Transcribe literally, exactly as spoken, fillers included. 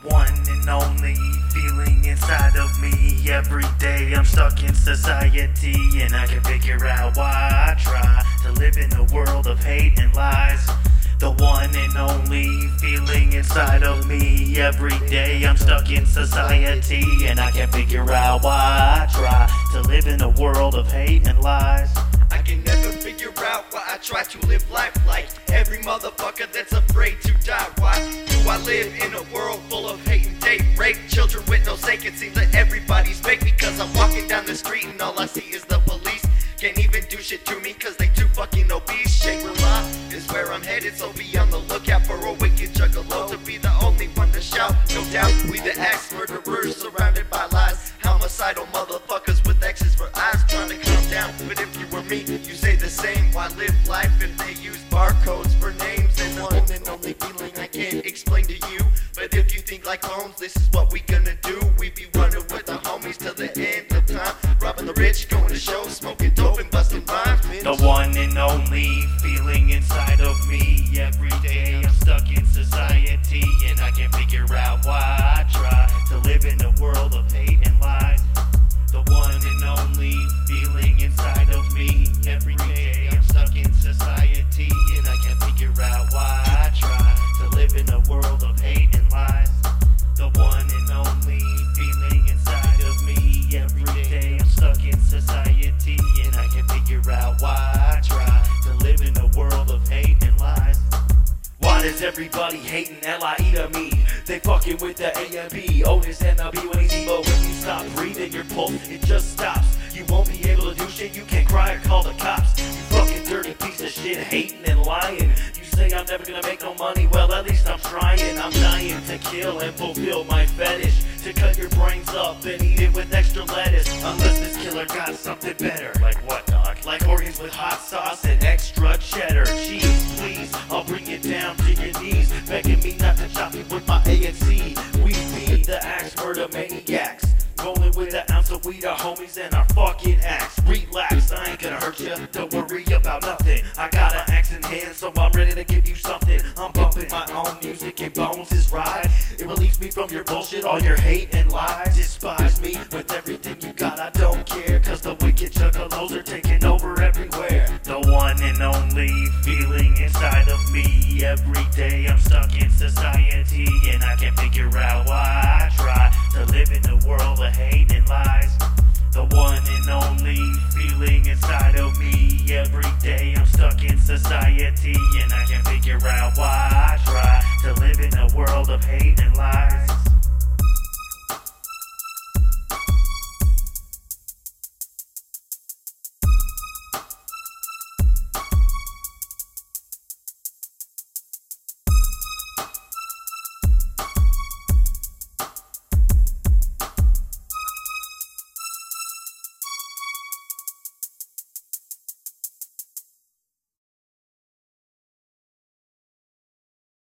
one and only feeling inside of me. Every day I'm stuck in society, and I can figure out why I try to live in a world of hate and lies. The one and only feeling inside of me. Every day I'm stuck in society, and I can't figure out why I try to live in a world of hate and lies. I can never figure out why I try to live life like every motherfucker that's afraid to die. Why do I live in a world full of hate and date rape? Children with no sake, it seems that everybody's fake. Because I'm walking down the street and all I see is the police. Can't even do shit to me cause they too fucking obese. Shangri-La is where I'm headed, so be on the lookout for a wicked juggalo to be the only one to shout. No doubt we the axe murderers surrounded by lies, homicidal motherfuckers with X's for eyes trying to calm down. But if you were me, you say the same. Why live life if they use barcodes for names? And the one and only feeling I can't explain to you. But if you think like Holmes, this is what we gonna do. We be running with the homies till the end of time, robbing the rich, going to shows, smoking dope and busting rhymes. The one and only feeling inside of me. Every day I'm stuck in society, and I can't figure out why I try to live in a world of hate and lies. The one and only feeling inside of me. Every day I'm stuck in society, and I can't figure out why I try to live in a world of hate and lies. The one and only feeling inside of me. Every day I'm stuck in society, and I can't figure out why I try to live in a world of hate and lies. Why does everybody hating L I E to me? They fucking with the A and B, Otis and the B when he's emo. When you stop breathing, your pulse, it just stops. You won't be able to do shit, you can't cry or call the cops. You fucking dirty piece of shit, hating and lying. You say I'm never gonna make no money, well at least I'm trying. I'm dying to kill and fulfill my fetish, to cut your brains up and eat it with extra lettuce. Unless this killer got something better. Like what, dog? Like organs with hot sauce and extra cheddar cheese, please. I'll bring it down to your knees, begging me not to chop you with my A and C. We be the axe murder maniacs, rolling with an ounce of weed, our homies and our fucking axe. Relax, I ain't gonna hurt you, don't worry about nothing. I got an axe in hand, so I'm ready to give you something. I'm bumping my own music and Bones is right. It relieves me from your bullshit, all your hate and lies. Despise me with everything you got, I don't care, cause the wicked juggalos are taking over everywhere. The one and only feeling inside of me. Every day I'm stuck in society, and I can't figure out why I try to live in a world of hate and lies. The one and only feeling inside of me. Every day I'm stuck in society, and I can't figure out why I try to live in a world of hate and lies.